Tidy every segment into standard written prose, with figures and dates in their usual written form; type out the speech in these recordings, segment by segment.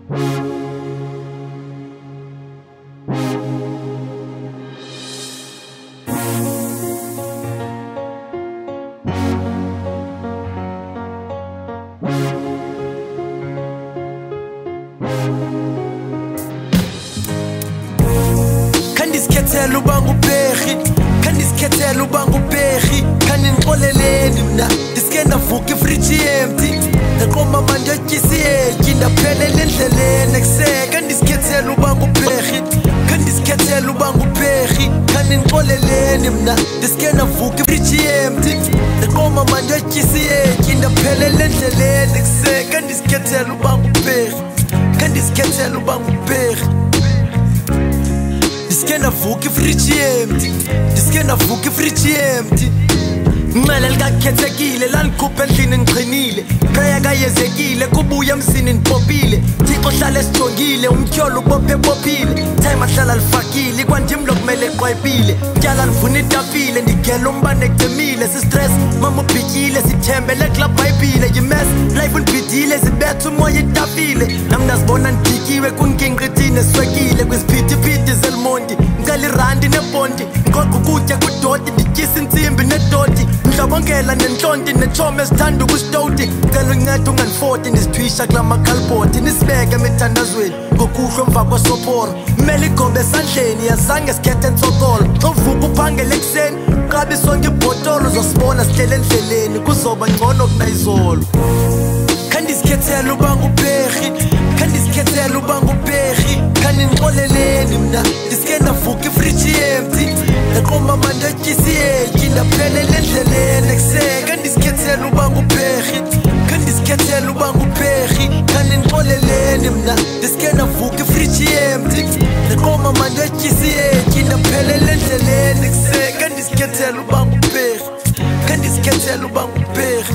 Kandiskethela ubangu bhehi, kandiskethela ubangu bhehi, kaningixoleleni mna ndiske ndavuka ifriji empty, ndaqoma manje tyisiyeki ndaphelela endleleni ekuseka. Kandiskethela ubangu bhehi, kandiskethela ubangu bhehi, kaningixoleleni mna ndiske ndavuka ifriji empty, ndaqoma manje tyisiyeki ndaphelela endleleni ekuseka. Kandiskethela ubangu bhehi, kandiskethela ubangu bhehi, ndiske ndavuka ifriji empty, ndiske ndavuka ifriji empty. Ngcele likakhethekile lanikhupha endlini ngiqinile, qeya kayezekile kubuya emsini nipopile. Thixo hlala esijongile, umtyholo ubophe bophile, time ahlala lifakile, kwandim lo kumele eqwayipile. Tyala livuna itafile, ndigela umbane ecemile. Sistress mama ubhityile, sithembele kula bhayibhile. Yimes life undibhidile, zibetha umoya itafile. Nam ndazibona ndibhityiwe kunkinqithini eswekile. Kwisiphithiphithi zelimondi ngicela irandi nebondi, ngiqoqa ukutya kudoti, ndityisa intsimbi nedoti. Ndlobongela nentlonti netshomo ezithanda ukusitoti. Cela uncedo ungandifoti, ndizithwisha kula makhalibhoti. Nisibeke emithandazweni ngokuhlwa emva kwesoporo, mmele igombe esandleni yazange sikhethe ntsokolo. Xa uvuka uphangele ekuseni uqabe sonke ibhotolo, uzosibona sihlele endleleni kuzoba ngcono kunayizolo. Kandiskethela ubangu bhehi, kandiskethela ubangu bhehi, kaningixoleleni mna ndiske ndavuka ifriji empty, ndaqoma manje tyisiyeki ndaphelela endleleni ekuseka. Kandiskethela ubangu bhehi, kandiskethela ubangu bhehi, kaningixoleleni mna ndiske ndavuka ifriji empty, ndaqoma manje tyisiyeki ndaphelela endleleni ekuseka. Kandiskethela ubangu bhehi, kandiskethela ubangu bhehi,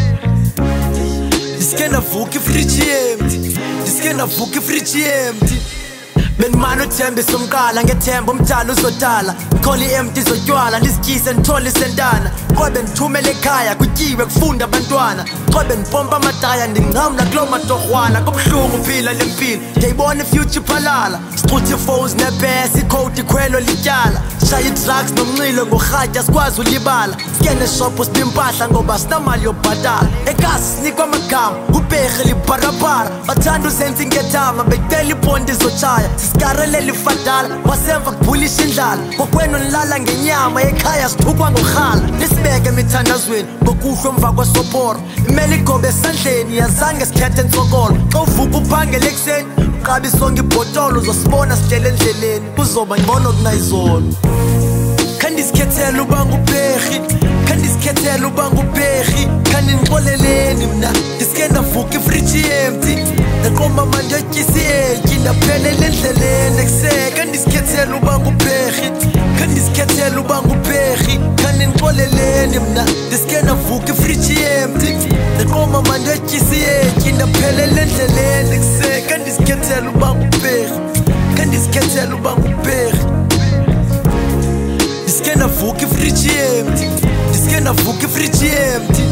ndiske ndavuka ifriji empty, ndiske ndavuka ifriji empty. Benimane uthembisa umqala ngethemba umdala uzodala, kholi empty zotywala ndisityise ndithole isentana. Qobe ndithumele ekhaya kutyiwe kufunda abantwana, qobe ndipompa amadaya ndingcamla kulo matorhwana. Kubuhlungu uphila le mpilo, ndiyayibona ifuture iphalala. Sixutha iifowuzi nebhesi, ikhowudi ikhwelo lityala. Shaya idrugs nomnxilo ngorhatya sikwazi ulibala. Sikene shophu siphi impahla ngoba sinamali yobhatala. Ekasi sinikwa amagama ubhehi libharabhara, bathanda uzenza ingethama becela iponti zotshaya. Sisikarelela ifadala wasemva kubhulisha indlala, kokwenu nilala ngenyama ekhaya sithukwa ngorhala. Nisibeke emithandazweni ngokuhlwa emva kwesoporo, imele igombe esandleni yazange sikhethe ntsokolo. Xa uvuka uphangele ekuseni uqabe sonke ibhotolo, uzosibona sihlele endleleni kuzoba ngcono kunayizolo. Kandiskethela ubangu bhehi, kandiskethela ubangu bhehi, kaningixoleleni mna ndiske ndavuka ifriji empty, ndaqoma manje tyisiyeki ndaphelela endleleni ekuseka. Kandiskethela ubangu bhehi, kandiskethela ubangu bhehi, kaningixoleleni mna ndiske ndavuka ifriji empty, ndaqoma manje tyisiyeki ndaphelela endleleni ekuseka. Kandiskethela ubangu bhehi, kandiskethela ubangu bhehi, ndiske ndavuka ifriji empty, ndiske ndavuka ifriji empty.